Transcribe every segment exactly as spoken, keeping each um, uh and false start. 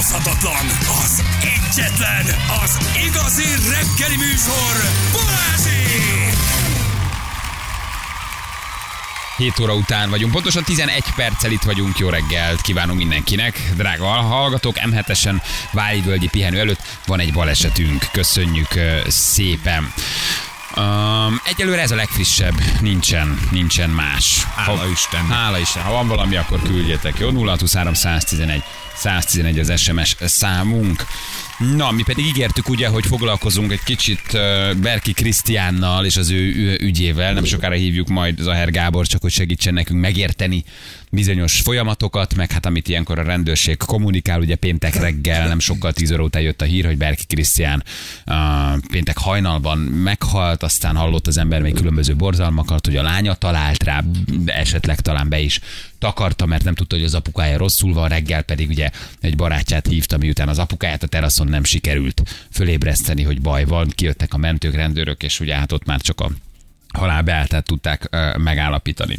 utánozhatatlan, az egyetlen, az igazi reggeli műsor, Balázsék! hét óra után vagyunk, pontosan tizenegy perccel itt vagyunk, jó reggelt kívánunk mindenkinek. Drága hallgatók, em hetesen Vájvölgyi pihenő előtt van egy balesetünk, köszönjük szépen. Um, egyelőre ez a legfrissebb, nincsen, nincsen más. Hála Isten. Hála Isten. Ha van valami, akkor küldjetek, jó? nulla hatszázhuszonhárom száztizenegy száztizenegy az es em es számunk. Na, mi pedig ígértük ugye, hogy foglalkozunk egy kicsit uh, Berki Krisztiánnal és az ő, ő ügyével. Nem sokára hívjuk majd Zahár Gábor, csak hogy segítsen nekünk megérteni bizonyos folyamatokat, meg hát amit ilyenkor a rendőrség kommunikál, ugye péntek reggel, nem sokkal tíz óra után jött a hír, hogy Berki Krisztián uh, péntek hajnalban meghalt, aztán hallott az ember még különböző borzalmakat, hogy a lánya talált rá, esetleg talán be is takarta, mert nem tudta, hogy az apukája rosszul van, reggel pedig ugye egy barátját hívta, miután az apukáját a teraszon nem sikerült fölébreszteni, hogy baj van, kijöttek a mentők, rendőrök, és ugye hát ott már csak a halál beálltát tudták uh, megállapítani.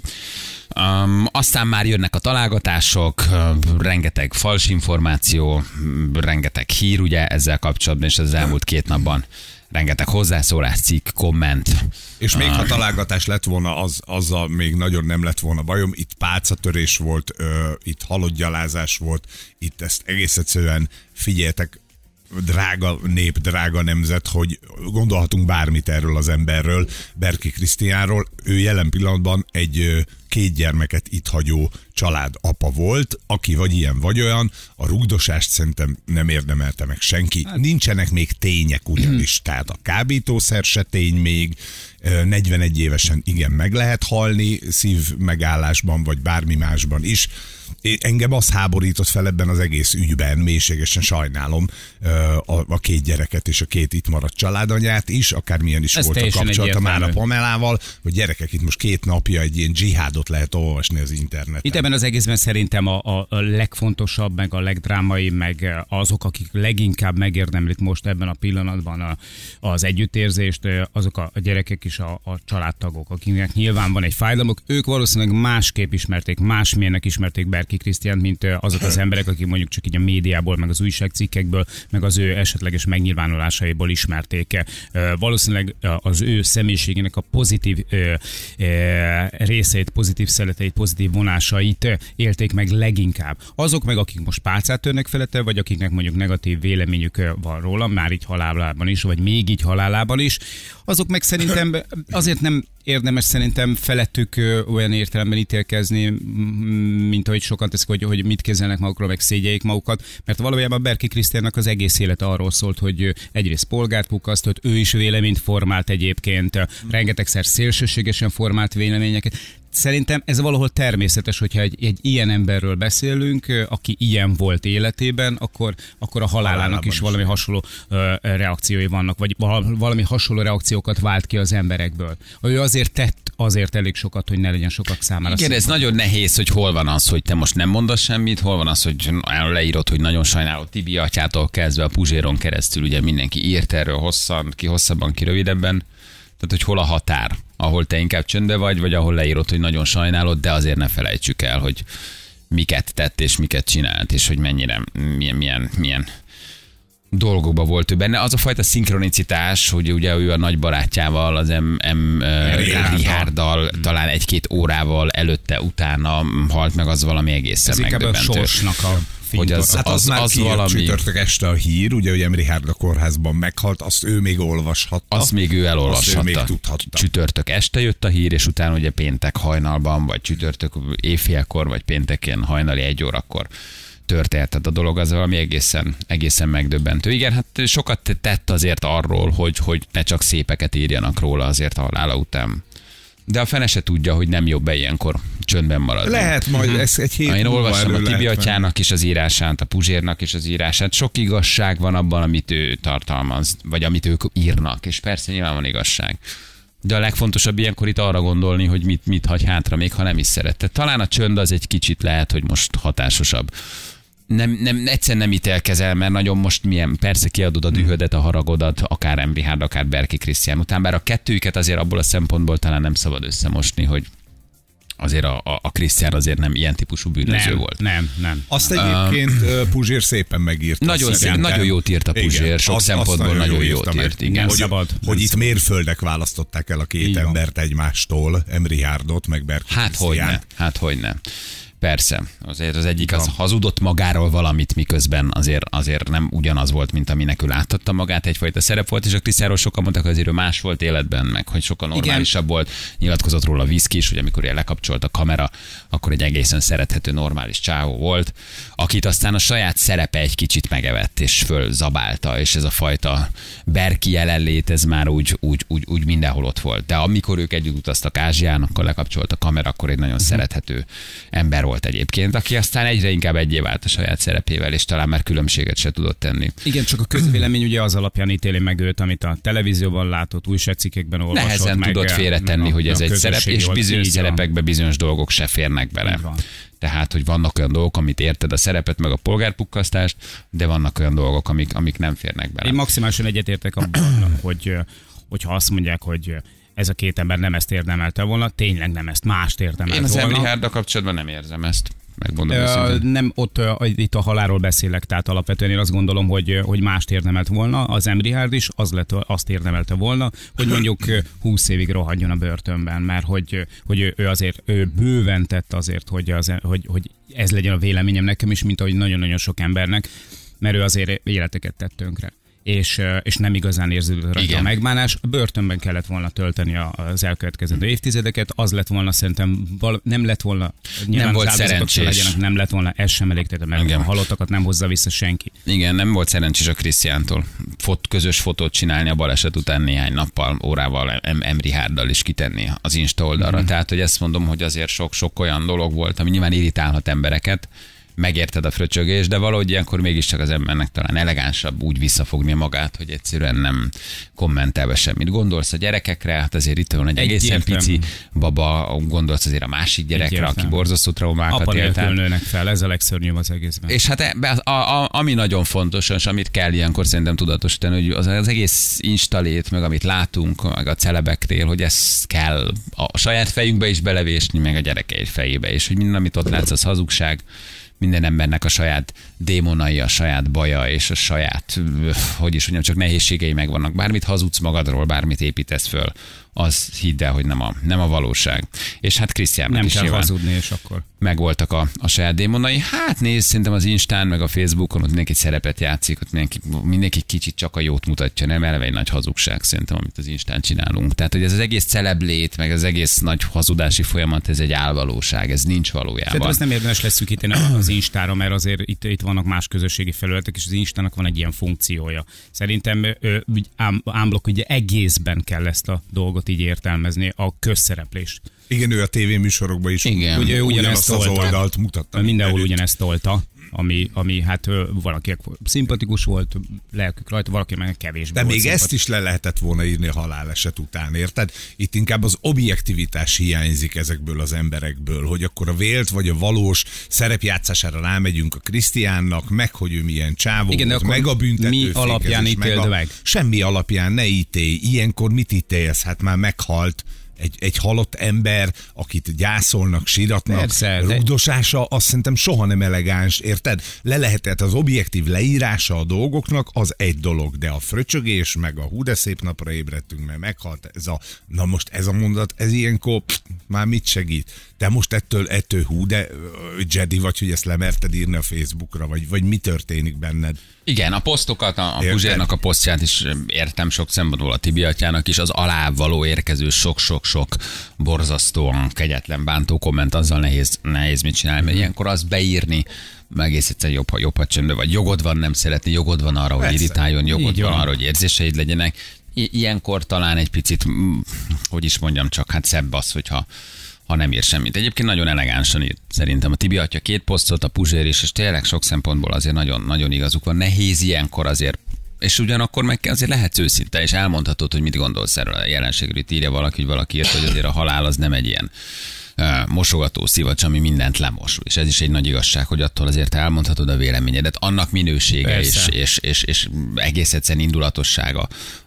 Um, aztán már jönnek a találgatások, uh, rengeteg fals információ, rengeteg hír ugye ezzel kapcsolatban, és az elmúlt két napban rengeteg hozzászólás, cikk, komment. És még ha találgatás lett volna, az, azzal még nagyon nem lett volna bajom. Itt pálcatörés volt, ö, itt halottgyalázás volt, itt ezt egész egyszerűen figyeljetek, drága nép, drága nemzet, hogy gondolhatunk bármit erről az emberről, Berki Krisztiánról. Ő jelen pillanatban egy két gyermeket itt hagyó család apa volt, aki vagy ilyen, vagy olyan. A rugdosást szerintem nem érdemelte meg senki. Nincsenek még tények ugyanis, tehát a kábítószer se tény még, negyvenegy évesen igen meg lehet halni, szív megállásban, vagy bármi másban is. Engem az háborított fel ebben az egész ügyben, mélységesen sajnálom a, a két gyereket és a két itt maradt családanyát is, akármilyen is ez volt a kapcsolata már a Pamelával, hogy gyerekek, itt most két napja egy ilyen dzsihádot lehet olvasni az interneten. Itt ebben az egészben szerintem a, a, a legfontosabb, meg a legdrámai, meg azok, akik leginkább megérdemlik most ebben a pillanatban a, az együttérzést, azok a gyerekek és a, a családtagok, akiknek nyilván van egy fájdalmuk, ők valószínűleg másképp ismerték, másmilyennek ismerték Berki Krisztiánt, mint azok az emberek, akik mondjuk csak így a médiából, meg az újságcikkekből, meg az ő esetleges megnyilvánulásaiból ismerték. Valószínűleg az ő személyiségének a pozitív részeit, pozitív szeleteit, pozitív vonásait élték meg leginkább. Azok meg, akik most pálcát törnek felette, vagy akiknek mondjuk negatív véleményük van róla, már így halálában is, vagy még így halálában is, azok meg szerintem azért nem érdemes szerintem felettük olyan értelemben ítélkezni, mint ahogy sokan teszik, hogy, hogy mit kezelnek magukról, meg szégyeljék magukat, mert valójában Berki Krisztiánnak az egész élete arról szólt, hogy egyrészt polgárt pukasztott, ő is véleményt formált egyébként, rengetegszer szélsőségesen formált véleményeket. Szerintem ez valahol természetes, hogyha egy, egy ilyen emberről beszélünk, aki ilyen volt életében, akkor, akkor a halálának Halálában is valami is. hasonló uh, reakciói vannak, vagy valami hasonló reakciókat vált ki az emberekből. Ő azért tett azért elég sokat, hogy ne legyen sokak számára. Igen, ez nagyon nehéz, hogy hol van az, hogy te most nem mondasz semmit, hol van az, hogy leírod, hogy nagyon sajnálod Tibi atyától kezdve a Puzséron keresztül, ugye mindenki írt erről hosszan, ki hosszabban, ki rövidebben. Tehát, hogy hol a határ, ahol te inkább csöndbe vagy, vagy ahol leírod, hogy nagyon sajnálod, de azért ne felejtsük el, hogy miket tett és miket csinált, és hogy mennyire, milyen, milyen, milyen dolgokban volt ő benne. Az a fajta szinkronicitás, hogy ugye ő a nagy barátjával, az M. M. Richárddal talán egy-két órával előtte, utána halt meg, az valami egészen megdöbbentő. Ez inkább a sorsnak a hogy az, hát az, az, az, már az kijött valami... csütörtök este a hír, ugye, hogy M. Richárd a kórházban meghalt, azt ő még olvashatta. Azt még ő elolvashatta. Azt ő még tudhatta. Csütörtök este jött a hír, és utána ugye péntek hajnalban, vagy csütörtök éjfélkor, vagy pénteken hajnali egy órakor történt. Tehát a dolog az valami egészen, egészen megdöbbentő. Igen, hát sokat tett azért arról, hogy, hogy ne csak szépeket írjanak róla azért a halála után. De a fene se tudja, hogy nem jobb-e ilyenkor csöndben maradni. Lehet majd, ez egy hét. Én olvassam a Tibi atyának is az írását, a Puzsérnak is az írását. Sok igazság van abban, amit ő tartalmaz, vagy amit ők írnak, és persze nyilván van igazság. De a legfontosabb ilyenkor itt arra gondolni, hogy mit, mit hagy hátra, még ha nem is szerette. Talán a csönd az egy kicsit lehet, hogy most hatásosabb. Nem, nem, egyszer nem ítélkezel, mert nagyon most milyen, persze kiadod a dühödet, a haragodat, akár M. Richárd, akár Berki Krisztián után, bár a kettőjüket azért abból a szempontból talán nem szabad összemosni, hogy azért a, a, a Krisztián azért nem ilyen típusú bűnöző Nem, volt. nem, nem. Azt egyébként uh, Puzsér szépen megírta. Nagyon, szép, szerintem. nagyon jót írt a Puzsér, Igen, sok azt- szempontból azt nagyon jól jót írta meg. írt, igen. Hogy, Szabad. hogy itt mérföldek választották el a két Így van. embert egymástól, Emri Hárdot, meg Berki Hát hogyne, Krisztiánt. hát hogyne. Persze, azért az egyik az hazudott magáról valamit, miközben azért, azért nem ugyanaz volt, mint aminek ő láthatta magát, egyfajta szerep volt, és a Krisztiánról sokan mondták, hogy azért ő más volt életben, meg hogy sokkal normálisabb volt. Nyilatkozott róla Viszki is, hogy amikor ilyen lekapcsolt a kamera, akkor egy egészen szerethető, normális csávó volt, akit aztán a saját szerepe egy kicsit megevett, és fölzabálta, és ez a fajta Berki jelenlét, ez már úgy, úgy, úgy, úgy mindenhol ott volt. De amikor ők együtt utaztak Ázsián, akkor lekapcsolt a kamera, akkor egy nagyon szerethető ember volt egyébként, aki aztán egyre inkább egyé vált a saját szerepével, és talán már különbséget se tudott tenni. Igen, csak a közvélemény ugye az alapján ítéli meg őt, amit a televízióban látott, újságcikkekben olvasott. Nehezen meg, tudott félretenni, a- hogy ez a egy szerep, közösségi és oldal. bizonyos Így van. szerepekbe bizonyos dolgok se férnek bele. Így van. Tehát, hogy vannak olyan dolgok, amit érted a szerepet, meg a polgárpukkasztást, de vannak olyan dolgok, amik, amik nem férnek bele. Én maximálisan egyetértek abban, hogy hogyha azt mondják, hogy ez a két ember nem ezt érdemelte volna, tényleg nem ezt, mást érdemelt Én az volna. Emri Hárddal kapcsolatban nem érzem ezt. Megmondom Ö, őszintén. nem, ott ö, itt a halálról beszélek, tehát alapvetően én azt gondolom, hogy, ö, hogy mást érdemelt volna. Az Emri Hárd is az lett, azt érdemelte volna, hogy mondjuk ö, húsz évig rohadjon a börtönben, mert hogy, ö, hogy ő, ő azért ő bőven tett azért, hogy, az, hogy, hogy ez legyen a véleményem nekem is, mint ahogy nagyon-nagyon sok embernek, mert ő azért életeket tett tönkre. És, és nem igazán érződött rajta Igen. a megbánás. A börtönben kellett volna tölteni a- az elkövetkezendő évtizedeket, az lett volna szerintem, val- nem lett volna, nyilván volt az áldozatok se szerencsés. legyenek, nem lett volna, ez sem elég, tehát mert Igen. a halottakat nem hozza vissza senki. Igen, nem volt szerencsés a Krisztiántól Fot, közös fotót csinálni a baleset után néhány nappal, órával em, Emri Hárddal is kitenni az Insta oldalra. Mm. Tehát, hogy ezt mondom, hogy azért sok-sok olyan dolog volt, ami nyilván irritálhat embereket, megérted a fröcsögés, de valahogy ilyenkor mégiscsak az embernek talán elegánsabb úgy visszafogni magát, hogy egyszerűen nem kommentelve semmit. Gondolsz a gyerekekre, hát azért itt van egy egészen Egyértelmű. pici baba, gondolsz azért a másik gyerekre, Egyértelmű. aki borzasztó traumákat Apa élt nélkül át. nőnek fel, ez a legszörnyűbb az egészben. És hát ebbe, a, a, ami nagyon fontos, és amit kell ilyenkor szerintem tudatosítani, hogy az, az egész instalét, meg amit látunk, meg a celebeknél, hogy ezt kell a saját fejünkbe is belevésni, meg a gyerekeid fejébe, és hogy minden, amit ott látsz, az hazugság, minden embernek a saját démonai, a saját baja és a saját, hogy is mondjam, csak nehézségei megvannak. Bármit hazudsz magadról, bármit építesz föl, az hidd el, hogy nem a, nem a valóság. És hát Krisztiánnak Nem is kell nyilván hazudni, és akkor. megvoltak a, a saját démonai. Hát nézd, szerintem az Instán, meg a Facebookon ott mindenki szerepet játszik, ott mindenki, mindenki kicsit csak a jót mutatja, nem eleve egy nagy hazugság szerintem, amit az Instán csinálunk. Tehát, hogy ez az egész celeblét, meg az egész nagy hazudási folyamat, ez egy álvalóság, ez nincs valójában. Szerintem ezt nem érdemes leszűkíteni az Instára, mert azért itt, itt vannak más közösségi felületek, és az Instának van egy ilyen funkciója. Szerintem ö, úgy ám, ámblok, ugye egészben kell ezt a dolgot így értelmezni, a közszereplést. Igen, ő a tévéműsorokban is Igen. Ugye ő ugyanezt ugyanazt az tolta. oldalt mutatta. Mindenhol mindenütt. ugyanezt tolta, ami, ami hát ö, valakinek szimpatikus volt, lelkük rajta, valaki meg kevésbé De volt még szimpatikus. ezt is le lehetett volna írni a haláleset után, érted? Itt inkább az objektivitás hiányzik ezekből az emberekből, hogy akkor a vélt vagy a valós szerepjátszására rámegyünk a Krisztiánnak, meg hogy ő milyen csávó Igen, de volt, akkor meg a büntetőfékezés. mi alapján ítéld meg? Semmi alapján ne ítélj. Ilyenkor mit ítélsz? Hát már meghalt. Egy, egy halott ember, akit gyászolnak, síratnak, Persze, de- rugdosása, azt szerintem soha nem elegáns, érted? Le lehetett az objektív leírása a dolgoknak, az egy dolog, de a fröcsögés, meg a hú de szép napra ébredtünk, mert meghalt ez a, na most ez a mondat, ez ilyenkor pff, már mit segít? De most ettől, ettől hú de ö, Jedi vagy, hogy ezt lemerted írni a Facebookra, vagy, vagy mi történik benned? Igen, a posztokat, a, a Érted? Puzsérnak a posztját is értem sok szempontból, a Tibi atyának is, az alá való érkező sok-sok-sok borzasztóan kegyetlen bántó komment, azzal nehéz, nehéz mit csinálni, mert ilyenkor azt beírni, meg egész egyszerűen jobb, ha jobb, ha csöndben vagy. Jogod van nem szeretni, jogod van arra, hogy Persze. irritáljon, jogod Így van van. arra, hogy érzéseid legyenek. I- ilyenkor talán egy picit, mm, hogy is mondjam, csak hát szebb az, hogyha ha nem ír semmit. Egyébként nagyon elegánsan írt szerintem. A Tibi atya két posztot, a Puzsér is, és tényleg sok szempontból azért nagyon, nagyon igazuk van. Nehéz ilyenkor azért, és ugyanakkor meg azért lehetsz őszinte, és elmondhatod, hogy mit gondolsz erről a jelenségről. Itt írja valaki, hogy valaki írt, hogy azért a halál az nem egy ilyen uh, mosogató szivacs, ami mindent lemos. És ez is egy nagy igazság, hogy attól azért elmondhatod a véleményedet. Annak minősége és, Persze. és, és, és egész egyszerűen indulatossága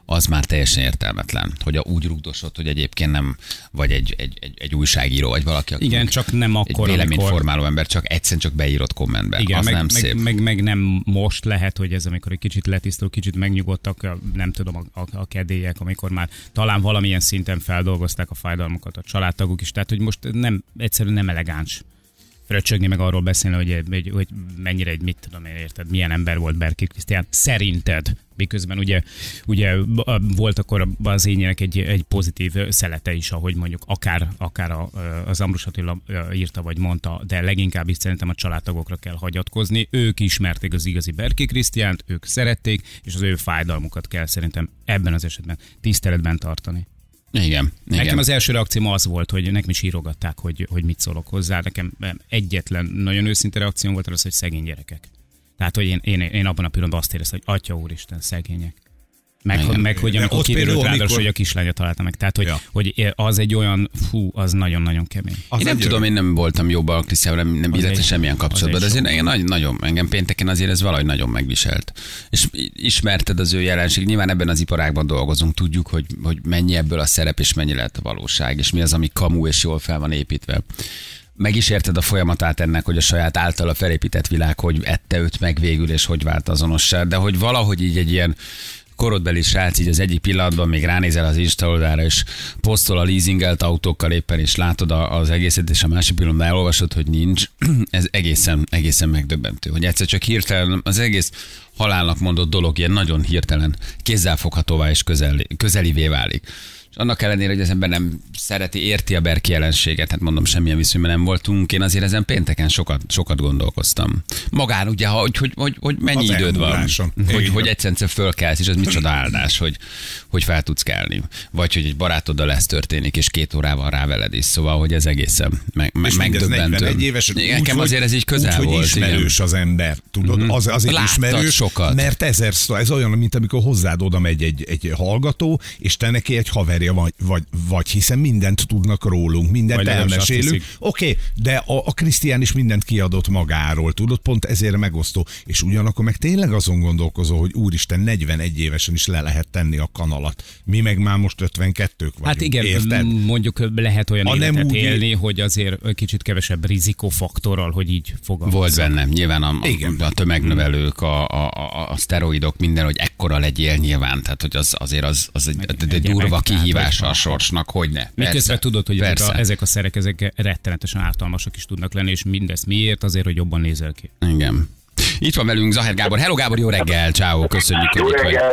az már teljesen értelmetlen, hogy a úgy rugdosod, hogy egyébként nem vagy egy, egy, egy, egy újságíró, vagy valaki, aki igen, csak nem akkor, egy véleményformáló amikor... ember, csak egyszerűen csak beírod kommentbe. Igen, az meg, nem meg, szép. Meg, meg, meg nem most lehet, hogy ez amikor egy kicsit letisztul, kicsit megnyugodtak, nem tudom, a, a, a kedélyek, amikor már talán valamilyen szinten feldolgozták a fájdalmukat a családtagok is, tehát hogy most nem, egyszerűen nem elegáns fröccsögni, meg arról beszélni, hogy, hogy, hogy mennyire egy, mit tudom én, érted, milyen ember volt Berki Krisztián, szerinted, miközben ugye, ugye volt akkor az ényének egy, egy pozitív szelete is, ahogy mondjuk akár, akár a, az Ambrus Attila írta vagy mondta, de leginkább is szerintem a családtagokra kell hagyatkozni. Ők ismerték az igazi Berki Krisztiánt, ők szerették, és az ő fájdalmukat kell szerintem ebben az esetben tiszteletben tartani. Igen, Nekem igen. az első reakcióm az volt, hogy nekem is írogatták, hogy, hogy mit szólok hozzá. Nekem egyetlen nagyon őszinte reakcióm volt az, hogy szegény gyerekek. Tehát, hogy én, én, én abban a pillanatban azt éreztem, hogy Atya úristen, szegények. Meg, Igen. meg hogy amikor kiderült ráadásul, amikor... hogy a kislánya találta meg. Tehát, hogy, ja. hogy az egy olyan, fú, az nagyon-nagyon kemény. Az én nem tudom, én nem voltam jobban a Krisztiával, nem, nem illetve semmilyen kapcsolatban, de azért én nagyon, nagyon, engem pénteken azért ez valahogy nagyon megviselt. És ismerted az ő jelenség, nyilván ebben az iparágban dolgozunk, tudjuk, hogy, hogy mennyi ebből a szerep, és mennyi lehet a valóság, és mi az, ami kamu, és jól fel van építve. Meg is érted a folyamatát ennek, hogy a saját általa felépített világ, hogy ette őt meg végül, és hogy vált azonossá, de hogy valahogy így egy ilyen korodbeli srác, így az egyik pillanatban még ránézel az Insta oldalra, és posztol a leasingelt autókkal éppen, és látod az egészet, és a másik pillanatban elolvasod, hogy nincs. Ez egészen, egészen megdöbbentő, hogy egyszer csak hirtelen az egész halálnak mondott dolog ilyen nagyon hirtelen kézzelfoghatóvá és közeli, közelivé válik. Annak ellenére, hogy az ember nem szereti, érti a Berki jelenséget, hát mondom, semmilyen viszonyban nem voltunk, én azért ezen pénteken sokat, sokat gondolkoztam. Magán ugye, hogy, hogy, hogy, hogy mennyi az időd van, hogy, hogy egyszerűen fölkelsz, és az micsoda áldás, hogy, hogy fel tudsz kelni. Vagy hogy egy barátoddal lesz történik, és két órával rá veled is, szóval, hogy ez egészen meg, meg, megdöbbentő. negyvenegy éves, nekem azért ez így közel úgy, volt. Hogy ismerős igen. Az ember, tudod? Mm-hmm. Az, azért láttad ismerős, sokat. Mert ezer szó, ez olyan, mint amikor hozzád oda megy egy, egy hallgató, és te neki egy haverja vagy, vagy, vagy hiszen mindent tudnak rólunk, mindent vagy elmesélünk. Oké, okay, de a, a Krisztián is mindent kiadott magáról, tudod? Pont ezért megosztó. És ugyanakkor meg tényleg azon gondolkozol, hogy úristen, negyvenegy évesen is le lehet tenni a kanalat. Mi meg már most ötvenkettők vagyunk. Hát igen, érted? mondjuk lehet olyan a életet úgy... élni, hogy azért kicsit kevesebb rizikófaktorral, hogy így fogalmazza. Volt bennem, nyilván a, a, a tömegnövelők, a, a, a, a szteroidok, minden, hogy ekkora legyél nyilván, tehát hogy az, azért az, az egy, egy, egy durva kihívása a sorsnak, hogy ne. Miközben tudod, hogy ezek a, ezek a szerek ezek rettenetesen ártalmasak is tudnak lenni, és mindezt miért? Azért, hogy jobban nézel ki. Igen. Itt van velünk Zahár Gábor. Hello Gábor, jó reggel, ciao, köszönjük, hogy itt vagy.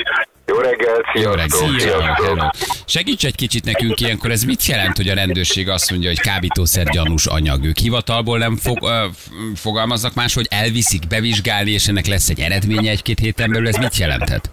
Jó reggel, sziasztok! Jó reggel, segíts egy kicsit nekünk ilyenkor, ez mit jelent, hogy a rendőrség azt mondja, hogy kábítószer gyanús anyag? Ők hivatalból nem fog, ö, fogalmaznak más, hogy elviszik bevizsgálni, és ennek lesz egy eredménye egy-két héten belül, ez mit jelenthet?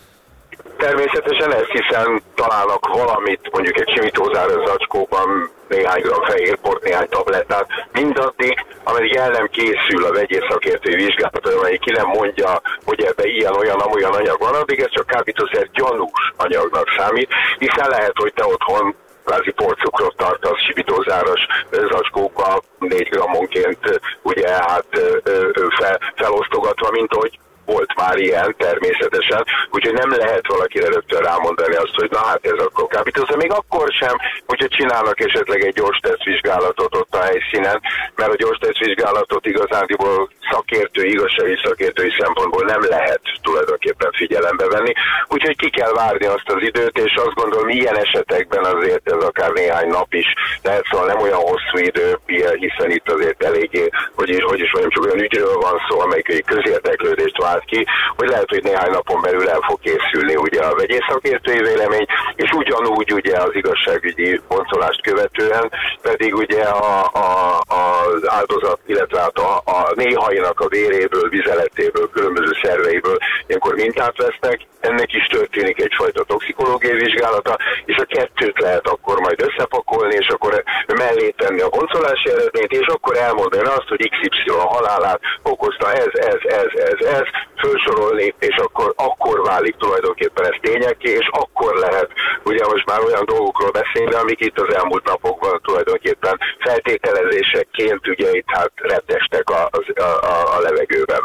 Természetesen ezt, hiszen találnak valamit, mondjuk egy simítózáros zacskóban, néhány gram fehérport, néhány tablettát, mindaddig, ameddig el nem készül a vegyész szakértői vizsgálat, amelyik ki nem mondja, hogy ebben ilyen, olyan, amolyan anyag van, addig ez csak kábítószer gyanús anyagnak számít, hiszen lehet, hogy te otthon kvázi porcukrot tartasz simítózáros zacskóba négy grammonként, ugye hát fel, felosztogatva, mint hogy volt már ilyen természetesen, úgyhogy nem lehet valakire rögtön rámondani azt, hogy na hát ez akkor kábítószer, még akkor sem, hogyha csinálnak esetleg egy gyors tesztvizsgálatot ott a helyszínen, mert a gyors tesztvizsgálatot igazándiból szakértői, igazsági szakértői szempontból nem lehet tulajdonképpen figyelembe venni, úgyhogy ki kell várni azt az időt, és azt gondolom, ilyen esetekben azért ez akár néhány nap is lehet, szóval nem olyan hosszú idő, hiszen itt azért eléggé, hogy is, hogy is mondjam, csak olyan ügyről van szó, amelyik egy közérdeklődést vált ki, hogy lehet, hogy néhány napon belül el fog készülni ugye a vegyész szakértői vélemény, és ugyanúgy ugye az igazságügyi boncolást követően pedig ugye a, a, az áldozat, illetve a, a néhainak a véréből, vizeletéből, különböző szerveiből ilyenkor mintát vesznek, ennek is történik egyfajta toxikológiai vizsgálata, és a kettőt lehet akkor majd összepakolni, és akkor mellé tenni a boncolási eredményt, és akkor elmondani azt, hogy iksz ipszilon halálát okozta ez, ez, ez, ez, ez, felsorolni, és akkor, akkor válik tulajdonképpen ez tényekké, és akkor lehet ugye most már olyan dolgokról beszélni, amik itt az elmúlt napokban tulajdonképpen feltételezésekként ugye itt hát rettestek a, a, a, a levegőben.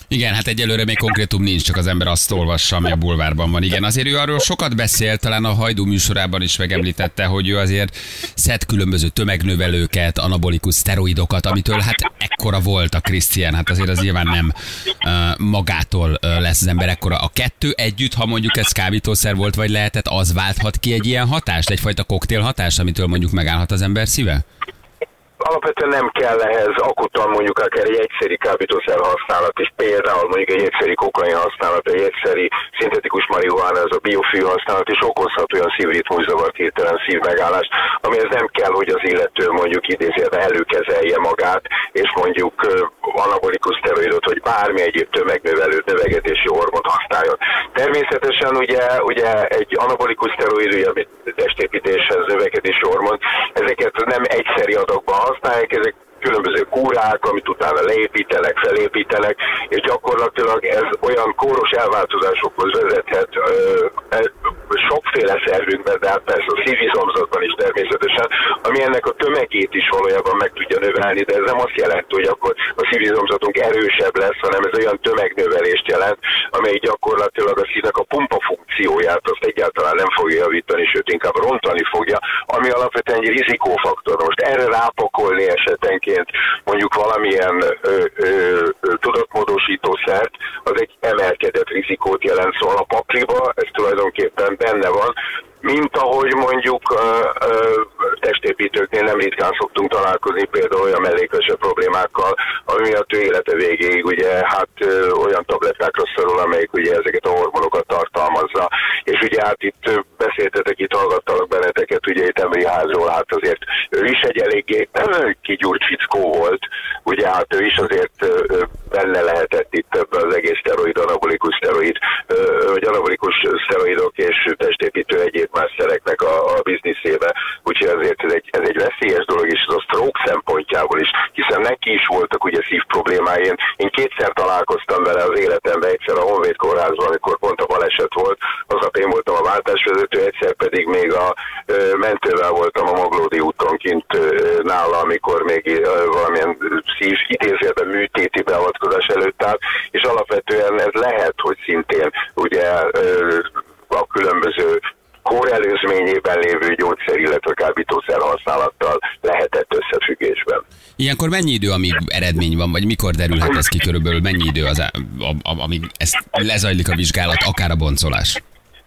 Igen, hát egyelőre még konkrétum nincs, csak az ember azt olvassa, ami a bulvárban van. Igen, azért ő arról sokat beszélt, talán a Hajdú műsorában is megemlítette, hogy ő azért szed különböző tömegnövelőket, anabolikus szteroidokat, amitől hát ekkora volt a Krisztián, hát azért az nyilván nem uh, magától uh, lesz az ember ekkora. A kettő együtt, ha mondjuk ez kábítószer volt, vagy lehetett, az válthat ki egy ilyen hatást, egyfajta koktél hatást, amitől mondjuk megállhat az ember szíve? Alapvetően nem kell ehhez akutan mondjuk akár egy egyszeri kábítószer használat is, például mondjuk egy egyszeri kokain használat, egy egyszeri szintetikus marihuána, ez a biofű használat is okozhat olyan szívritmuszavart, hirtelen szívmegállást, amihez nem kell, hogy az illető mondjuk idézőjelben előkezelje magát, és mondjuk anabolikus szteroidot, vagy bármi egyéb tömegnövelő növekedési hormont használjon. Természetesen ugye, ugye egy anabolikus szteroid, ugye, amit testépítéshez növekedési hormon, ezeket nem egyszeri adagban használják, ezek különböző kúrák, amit utána leépítenek, felépítenek, és gyakorlatilag ez olyan kóros elváltozásokhoz vezethet ö, ö, sokféle szervünkben, de hát persze a szívizomzatban is természetesen, ami ennek a tömegét is valójában meg tudja növelni, de ez nem azt jelenti, hogy akkor a szívizomzatunk erősebb lesz, hanem ez olyan tömegnövelést jelent, amely gyakorlatilag a szívnek a pumpa funkcióját azt egyáltalán nem fogja javítani, sőt inkább rontani fogja, ami alapvetően egy rizikófaktor. Most erre rápakolni esetenként mondjuk valamilyen ö, ö, ö, tudatmódosítószert, az egy emelkedett rizikót jelent, szóval a pakliba, ez tulajdonképpen benne van, mint ahogy mondjuk ö, ö, testépítőknél nem ritkán szoktunk találkozni például olyan mellékvese problémákkal, ami miatt ő élete végéig ugye hát ö, olyan tablettákra szorul, amelyik ugye ezeket a hormonokat tartalmazza. És ugye hát itt ö, beszéltetek, itt hallgattalak benneteket, ugye itt Emri Házról, hát azért ő is egy eléggé kigyúrt fickó volt, ugye hát ő is azért ö, benne lehetett itt ebben az egész szteroid, anabolikus szteroid, ö, vagy anabolikus szteroidok és testépítő egyéb más szereknek a, a bizniszébe. Úgyhogy azért ez egy, ez egy veszélyes dolog, és az a stroke szempontjából is, hiszen neki is voltak ugye szív problémái. Én, én kétszer találkoztam vele az életemben, egyszer a Honvéd kórházban, amikor pont a baleset volt, aznap én voltam a váltásvezető, egyszer pedig még a ö, mentővel voltam a Maglódi úton kint ö, nála, amikor még ö, valamilyen szív idézőjelben műtéti beavatkozás előtt áll, és alapvetően ez lehet, hogy szintén ugye ö, a különböző kór előzményében lévő gyógyszer, illetve kábítószer használattal lehetett összefüggésben. Ilyenkor mennyi idő, amíg eredmény van, vagy mikor derülhet ez ki körülbelül, mennyi idő az, a, a, amíg ez lezajlik a vizsgálat, akár a boncolás?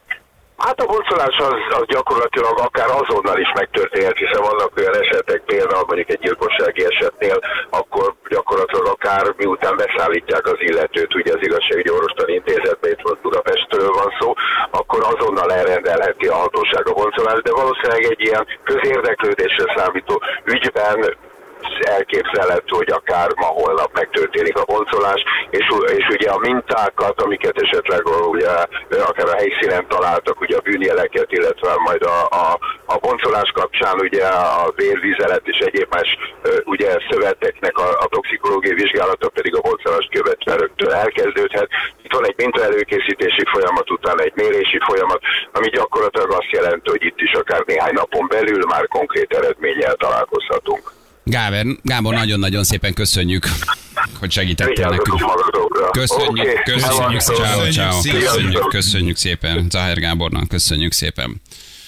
Hát a boncolás az, az gyakorlatilag akár azonnal is megtörténhet, hiszen vannak olyan esetek, például mondjuk egy gyilkossági esetnél, akkor gyakorlatilag akár miután beszállítják az illetőt, ugye az igazságügyi orvostani intézetbe, itt volt Budapestről van szó, akkor azonnal elrendelheti a hatóság a boncolást, de valószínűleg egy ilyen közérdeklődésre számító ügyben elképzelhető, hogy akár ma holnap megtörténik a boncolás, és, és ugye a mintákat, amiket esetleg ugye, akár a helyszínen találtak, ugye a bűnjeleket, illetve majd a, a, a boncolás kapcsán ugye a vérvizelet és egyéb más ugye szöveteknek a, a toxikológiai vizsgálata pedig a boncolás követve rögtön elkezdődhet. Itt van egy mintaelőkészítési folyamat, utána egy mérési folyamat, ami gyakorlatilag azt jelenti, hogy itt is akár néhány napon belül már konkrét eredménnyel találkozhatunk. Gábor, Gábor, nagyon-nagyon szépen köszönjük, hogy segítettél nekünk. Köszönjük, okay. köszönjük, ciao, ciao. Köszönjük, köszönjük szépen. Záher Gábornak köszönjük szépen.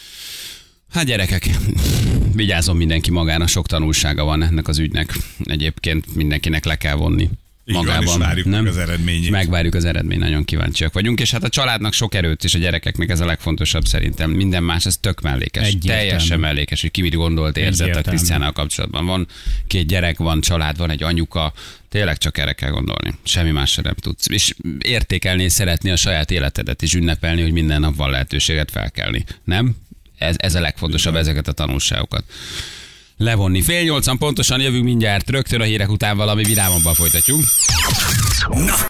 Hát gyerekek, vigyázzon mindenki magára, sok tanulsága van ennek az ügynek. Egyébként mindenkinek le kell vonni. Magában, van, és várjuk nem? meg az eredményét. Megvárjuk az eredményt, nagyon kíváncsiak vagyunk, és hát a családnak sok erőt, és a gyerekeknek ez a legfontosabb szerintem. Minden más, ez tök mellékes. Egyértelmű. Teljesen mellékes, hogy ki mit gondolt, érzett a Krisztiánnal kapcsolatban. Van két gyerek, van család, van egy anyuka, tényleg csak erre kell gondolni. Semmi másra nem tudsz. És értékelni és szeretni a saját életedet, és ünnepelni, hogy minden nap van lehetőséget felkelni. Nem? Ez, ez a legfontosabb, ezeket a tanulságokat levonni. Fél nyolcan pontosan jövünk mindjárt, rögtön a hírek után valami vidámabban folytatjuk. Na,